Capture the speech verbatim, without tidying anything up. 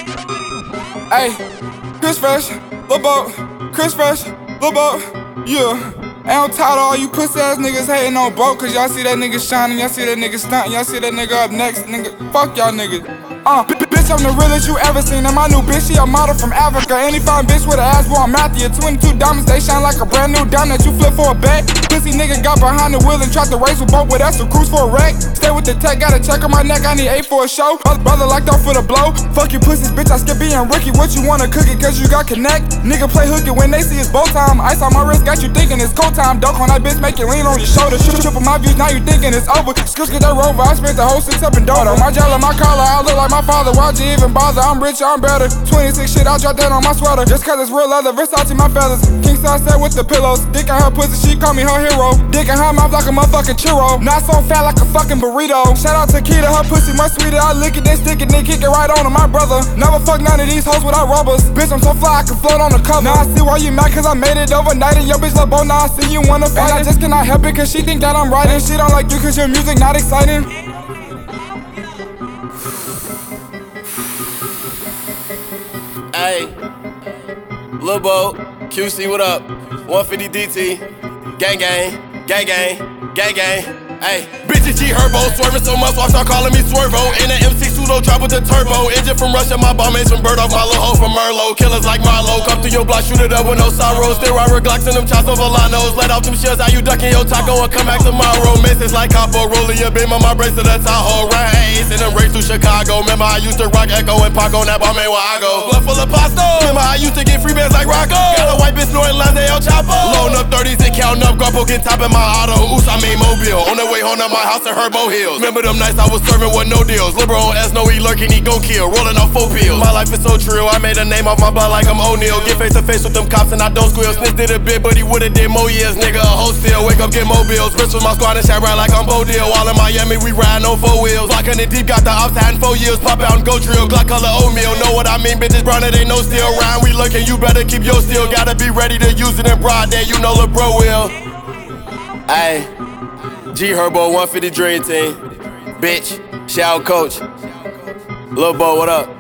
Hey, Chris Fresh, Lil Boat, Chris Fresh, Lil Boat, yeah. And I'm tired of all you pussy ass niggas hating on Boat, cause y'all see that nigga shining, y'all see that nigga stunting, y'all see that nigga up next, nigga. Fuck y'all niggas. Uh, b- bitch, I'm the realest you ever seen. And my new bitch, she a model from Africa. Any fine bitch with an ass, boy, I'm Matthew. twenty-two diamonds, they shine like a brand new diamond that you flip for a bet. Pussy nigga got behind the wheel and tried to race with Boat with us, so cruise for a wreck. Stay with the tech, got a check on my neck, I need eight for a show. Brother, brother locked off for the blow. Fuck you pussies, bitch, I skip being Ricky. What you wanna cook it, cause you got connect? Nigga play hooky when they see it's bow time. Ice on my wrist, got you thinking it's cold time. Dunk on that bitch, make it lean on your shoulder. Triple, triple my views, now you thinking it's over. Skills get that rover, I spent the whole six up in Dodo. My gel and my collar, I look like my father. Why'd you even bother? I'm rich, I'm better. twenty-six shit, I drop that on my sweater. Just cause it's real leather, Versace my feathers. King size set with the pillows. Dick in her pussy, she call me her hero. Dick in her mouth like a motherfucking churro. Not so fat like a fucking burrito. Shout out to Keita, her pussy much sweeter. I lick it, then stick it, then kick it right on to my brother. Never fuck none of these hoes without rubbers. Bitch, I'm so fly, I can float on the cover. Now I see why you mad, cause I made it overnight. And your bitch love Bo, now I see you wanna fight. And I just cannot help it, cause she think that I'm writing. She don't like you, cause your music not exciting. Hey, Lil Boat, Q C, what up? one fifty D T, gang gang, gang gang, gang gang. Hey, bitches G Herbo, swerving so much, watch start calling me Swervo. In the M six two-door drop with the turbo. Engine from Russia, my bomb made some bird off my little hoe from Merlot. Killers like Marlo, come through your block, shoot it up with no sorrow. Still ride Glocks and them chops no Volanos. Let off them shells, how you ducking your taco and come back tomorrow. Misses like Capo, rolling your beam on my bracelet, that's Tahoe. Race and them race through Chicago. Remember I used to rock Echo and Paco, and that bomb made where I go. Blood full of pasta. Remember I used to get free bands like Rocco. Got a white bitch snorting lines, they El Chapo. Loading up thirties and counting up Guapo, get top in my auto. Oops, I mean Mobile. On the way home to my house in Herbo Hills. Remember them nights I was serving with no deals. Liberal on S, no he lurking, he gon' kill. Rolling off four pills. My life is so true, I made a name off my blood like I'm O'Neal. Get face to face with them cops and I don't squeal. Snitch did a bit, but he would've did more years. Nigga, a whole steal. Wake up, get mobiles. Rich with my squad and shot right like I'm Bo Deal. All in Miami, we riding on four wheels. Block hundred deep, got the ops hiding four years. Pop out and go drill. Glock color oatmeal. Know what I mean, bitches brown, it ain't no steel. Round, we lurking, you better keep your steel. Gotta be ready to use it in broad day, you know Lil Bro will. Ayy, G Herbo, one fifty Dream Team. Bitch, shout coach. Lil Bo, what up?